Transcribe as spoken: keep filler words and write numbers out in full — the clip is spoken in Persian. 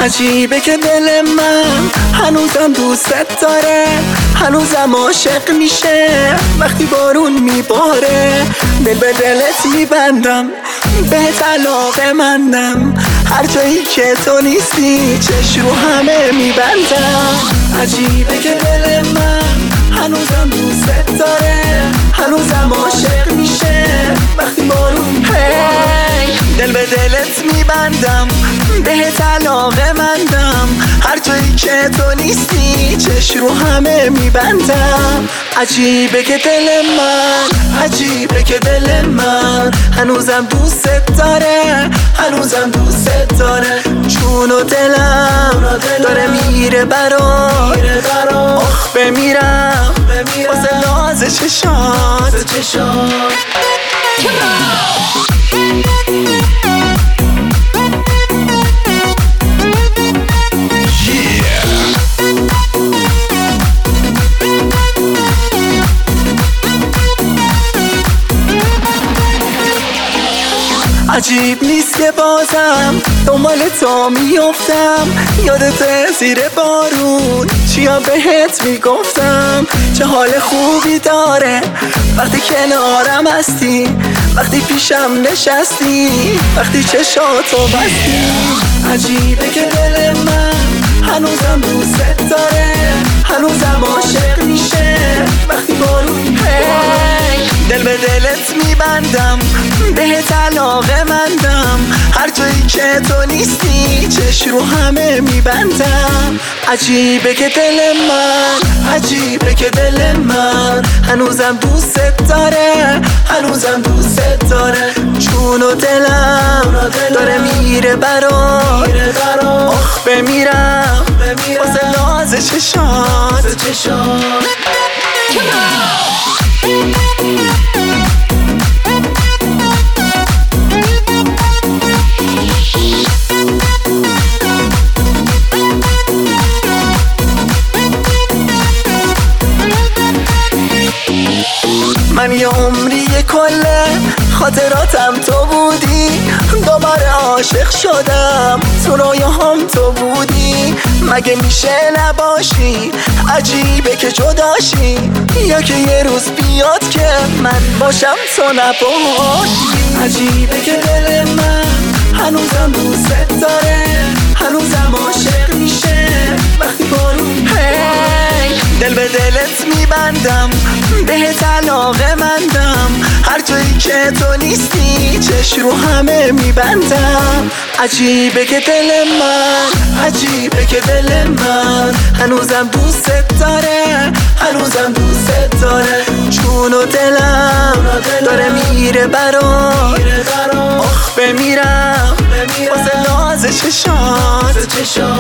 عجیبه که دل من هنوزم دوستت داره، هنوزم عاشق میشه وقتی بارون میباره. دل به دلت میبندم، بهت علاقه مندم، هر جایی که تو نیستی چش رو همه میبندم. عجیبه که دل من هنوزم دوستت داره، هنوزم عاشق میشه وقتی بارون هی. دل به دلت میبندم، بهت علاقه مندم، هر جایی که تو نیستی چش رو همه میبندم. عجیبه که دل من، عجیبه که دل من هنوزم دوستت داره، هنوزم دوستت داره. چون و دلم داره میره برات، آخ بمیرم واسه ناز چشات. عجیب نیست که بازم دنبال تو میافتم، یادت زیر بارون چیا بهت میگفتم. چه حال خوبی داره وقتی کنارم هستی، وقتی پیشم نشستی، وقتی چشاتو بستی. عجیبه که دل من هنوزم دوستت داره، هنوزم عاشق میشه وقتی بارون هی. دل به دلت میبندم، بهت علاقه مندم، هر جایی که تو نیستی چش رو همه میبندم. عجیبه که دل من، عجیبه که دل من هنوزم دوستت داره، هنوزم دوستت داره. چون و دلم داره میره برات، آخ بمیرم واسه ناز چشات. من یه عمری کله خاطراتم تو بودی، دوباره عاشق شدم تو رویاهام تو بودی. مگه میشه نباشی؟ عجیبه که جداشی، یا که یه روز بیاد که من باشم تو نباشی. عجیبه که دل من هنوزم دوستت داره، هنوزم عاشق میشه وقتی بارون هی. دل به دلت میبندم، بهت علاقه مندم، هر جایی که تو نیستی چش رو همه میبندم. عجیبه که دل من، عجیبه که دل من هنوزم دوستت داره، هنوزم دوستت داره. چون و دلم داره میره برات، آخ بمیرم واسه ناز چشات.